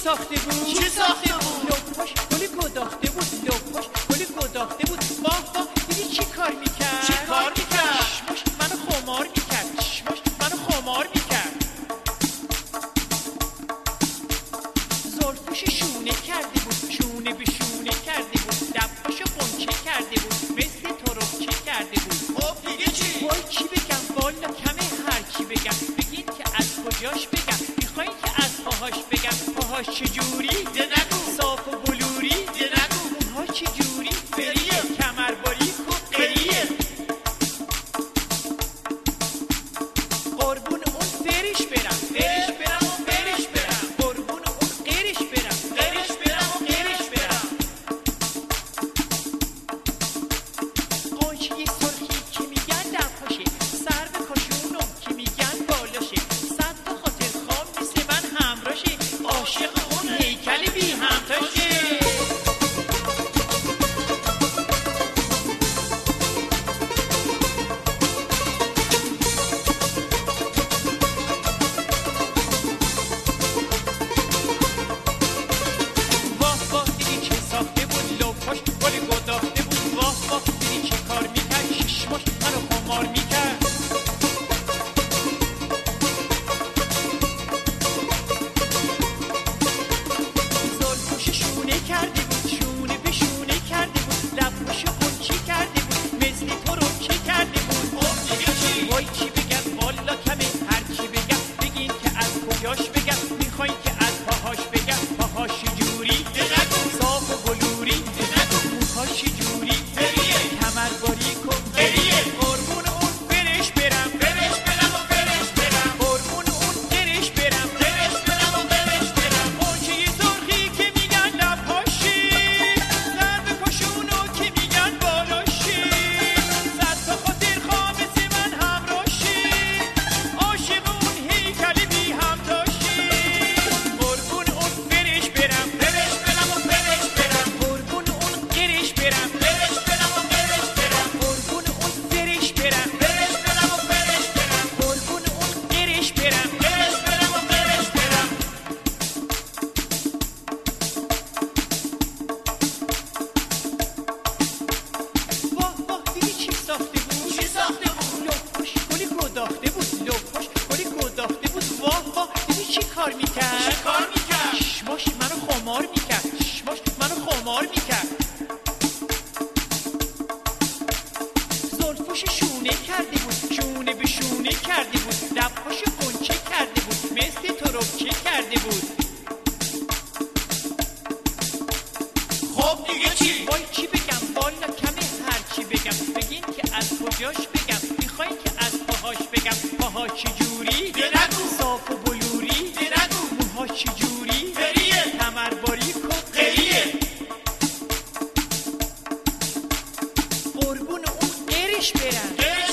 ساخته بود؟ چی ساخته بود؟ لپاش گلی گداخته بود، لپاش گلی گداخته بود. واه واه دیدی چی کار میکرد؟ چی کار میکرد؟ چشماش منو خمار میکرد، چشماش منو خمار میکرد. زلفش شونه کرده بود، شونه به شونه کرده بود. لباشو قنچه کرده بود، مثل تربچه کرده بود. خب دیگه چی؟ وای چی بگم والا کمه هر چی بگم. بگین که از کجاش بگم، میخواین که از پاهاش بگم. پاهاش چجوری؟ ده نگو. صاف و بلوری؟ ده نگو. موهاش چجوری؟ فریه. کمر باریک و قریه. قربون اون فرش برم، فرش برم و فرش برم. قربون اون قرش برم، قرش برم و قرش برم. قنچه سرخی که میگن لب‌هاشه، سر به کاشونم که میگن بالاشه. صد تا خاطر خواب مثل من همراشه، عاشق اون هیکل بی همتاشه. واه واه دیدی چه ساخته بود؟ لپاش گلی گداخته بود. واه واه دیدی چه کار میکرد؟ چشماش منو خمار میکرد. زلفش شونه کرده بود، شونه به شونه کرده بود. لباشو قنچه کرده بود، مثل تربچه کرده بود. خب دیگه چی؟ وای چی بگم والا کمه هر چی بگم. بگین که از کجاش بگم، میخواین که از پاهاش بگم. پاهاش چجوری؟ ده نگو. صاف و بلوری؟ ده نگو. موهاش چجوری؟ فریه. کمر باریک و قریه. قربون اون فرش برم، قرش برم و قرش برم. قربون اون قرش برم. قرش برم و قرش برم. قنچه سرخی که میگن لب‌هاشی، سر به کاشونو که میگن بالاشی. صد تا خاطر خواه مثل من همراشی، عاشق اون هیکل بی همتاشی. قربون اون فرش برم، قرش برم و قرش برم. قربون اون قرش برم. قرش برم و قرش برم. قربون اون فرش برم، قرش برم و قرش برم. قربون اون قرش برم. قرش برم و قرش برم. واه واه دیدی چی ساخته بود؟ چی ساخته بود؟ لپاش گلی گداخته بود، لپاش گلی گداخته بود. واه واه دیدی چی کار میکرد؟ چی کار میکرد؟ چشماش منو خمار میکرد، چشماش منو خمار میکرد. زلفش شونه کرده بود، شونه به شونه کرده بود. لباش قنچه کرده بود، مثل تربچه کرده بود. خب دیگه چی؟ وای چی بگم والا کمه هر چی بگم. بگین که از کجاش بگم، میخواین که از پاهاش بگم. پاهاش چجوری؟ ده نگو. صاف و بلوری؟ ده نگو. موهاش چجوری؟ فریه. کمر باریک و قریه. قربون اون قرش برم، قرش